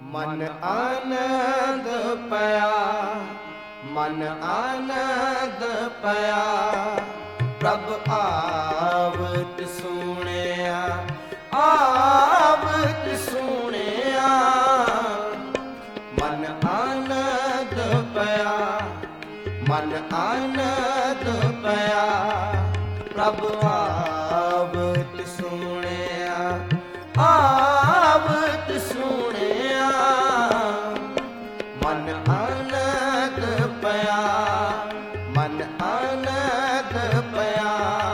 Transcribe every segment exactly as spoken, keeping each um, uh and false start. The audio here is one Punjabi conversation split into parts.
ਮਨ ਆਨੰਦ ਪਿਆ, ਮਨ ਆਨੰਦ ਪਿਆ, ਪ੍ਰਭ ਆਵਤ ਸੁਣਿਆ, ਆਵਤ ਸੁਣਿਆ। ਮਨ ਆਨੰਦ ਪਿਆ, ਮਨ ਆਨੰਦ ਪਿਆ, ਪ੍ਰਭ ਆਵਤ ਸੁਣਿਆ, ਆਵਤ ਸੁਣਿਆ। ਮਨ ਆਨੰਦ ਪਿਆ, ਮਨ ਆਨੰਦ ਪਿਆ,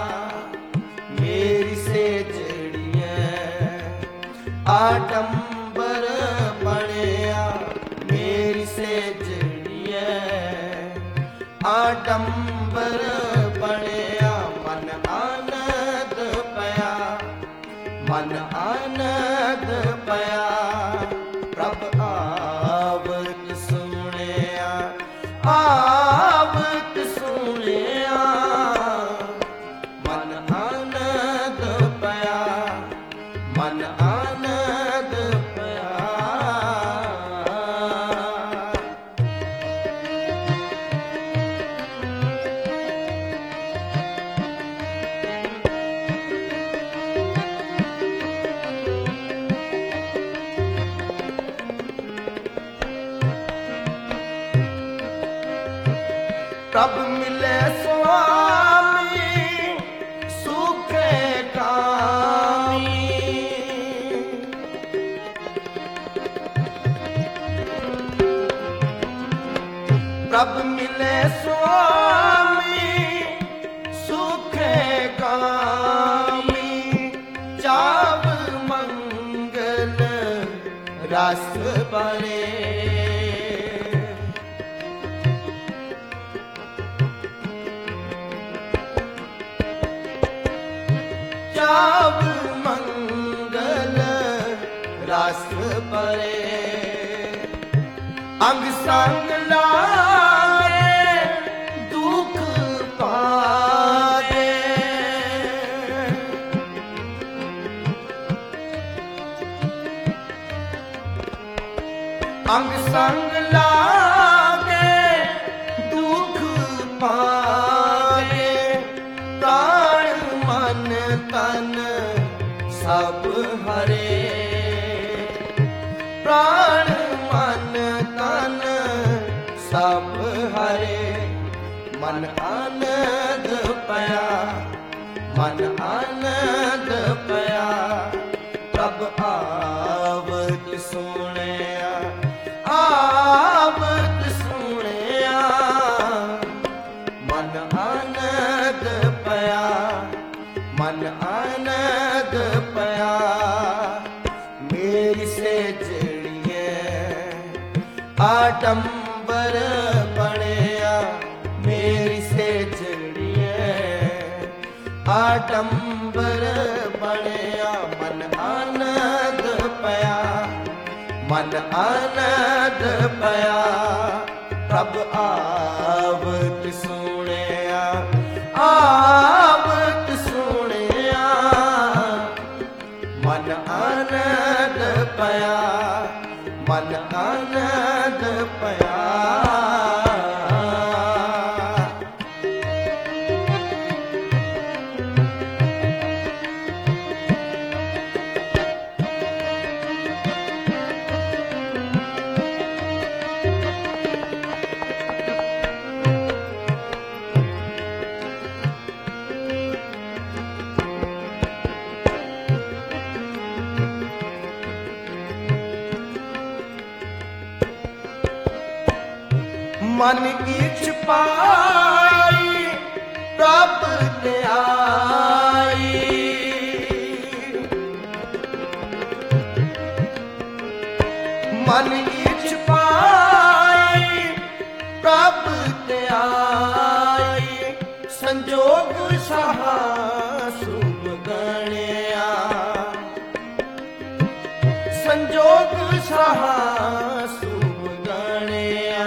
ਮੇਰੀ ਸੇਜੜੀਆਂ ਆਡੰਬਰ ਬਣਿਆ, ਮੇਰੀ ਸੇਜੜੀਆਂ ਆਡੰਬਰ ਬਣਿਆ। ਮਨ ਆਨੰਦ ਪਿਆ, ਮਨ ਆਨੰਦ ਪਿਆ, ਪ੍ਰਭ ਆਵਤ ਸੁਣਿਆ, ਆਵਤ ਸੁਣਿਆ। ਮਨ ਆਨੰਦ ਪਿਆ, ਮਨ ਆਨੰਦ ਪਿਆ। ਪ੍ਰਭ ਮਿਲੇ ਸੁਆਮੀ ਸੁਖੇ ਕਾਮੀ, ਪ੍ਰਭ ਮਿਲੇ ਸੁਆਮੀ ਸੁਖੇ ਕਾਮੀ। ਚਾਵ ਮੰਗਲ ਰਸ ਭਰੇ, ਚਾਵ ਮੰਗਲ ਰਸ ਭਰੇ। ਅੰਗ ਸੰਗ ਲਾਏ ਦੁਖ ਪਾਏ, ਅੰਗ ਸੰਗ ਲਾਗੇ ਦੁਖ ਪਾਏ। ਪ੍ਰਾਣ ਮਨ ਤਨ ਸਭ ਹਰੇ, ਪ੍ਰਾਣ ਮਨ ਤਨ ਸਭ ਹਰੇ। ਮਨ ਆਨੰਦ ਪਿਆ, ਮਨ ਆਨੰਦ ਪਿਆ, ਪ੍ਰਭ ਆਵਤ ਸੁਣਿਆ, ਆਵਤ ਸੁਣਿਆ। ਮਨ ਆਨੰਦ ਪਿਆ, ਮਨ ਆਨੰਦ ਪਿਆ, ਮੇਰੀ ਸੇਜੜੀਆਂ ਆਡੰਬਰ ਬਣਿਆ, ਮੇਰੀ ਸੇਜੜੀਆਂ ਆਡੰਬਰ ਬਣਿਆ। ਮਨ ਆਨੰਦ ਪਿਆ, ਮਨ ਆਨੰਦ ਪਿਆ, ਪ੍ਰਭ ਆਵਤ ਸੁਣਿਆ, ਆਵਤ ਸੁਣਿਆ। ਮਨ ਆਨੰਦ ਪਿਆ, ਮਨ ਆਨੰਦ ਪਿਆ। ਮਨ ਇੱਛ ਪਾਈ ਪ੍ਰਭ ਧਿਆਈ, ਮਨ ਇੱਛ ਪਾਈ ਪ੍ਰਭ ਧਿਆਈ। ਸੰਜੋਗ ਸਹਾ ਸੁਭ ਗਣਿਆ, ਸੰਜੋਗ ਸਹਾ ਸੁਭ ਗਣਿਆ।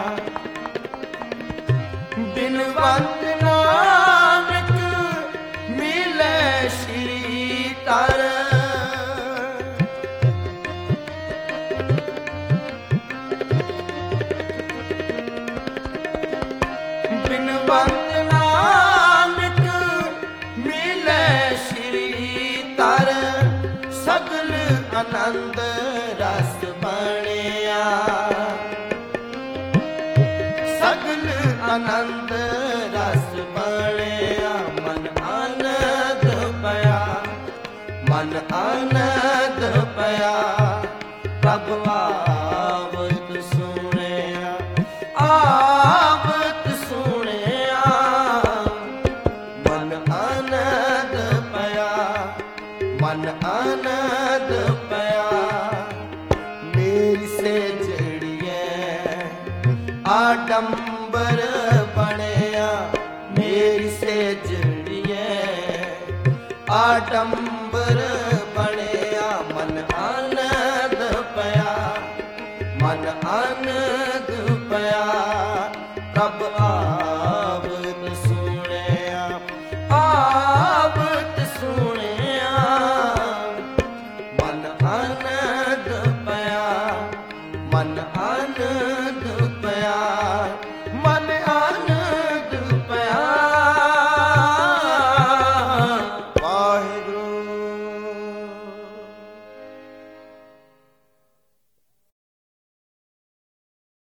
ਬਿਨਵੰਤ ਨਾਨਕ ਮਿਲੇ ਸ਼੍ਰੀ ਤਰ, ਆਨੰਦ ਰਸ ਬਣਿਆ, ਸਗਲ ਆਨੰਦ ਰਸ ਬਣਿਆ। ਮਨ ਆਨੰਦ ਪਿਆ, ਮਨ ਆਨੰਦ ਪਿਆ, ਪ੍ਰਭ ਆਵਤ ਸੁਣਿਆ, ਆਵਤ ਸੁਣਿਆ। ਮਨ ਆਨੰਦ ਪਿਆ, ਮਨ ਆਨੰਦ ਪਿਆ। ਮੇਰੀ ਸੇਜੜੀਏ ਆਡੰਬਰ ਬਣਿਆ, ਮੇਰੀ ਸੇਜੜੀਏ ਆਡੰਬਰ ਬਣਿਆ। ਮਨ ਆਨੰਦ ਪਿਆ, ਮਨ ਆਨੰਦ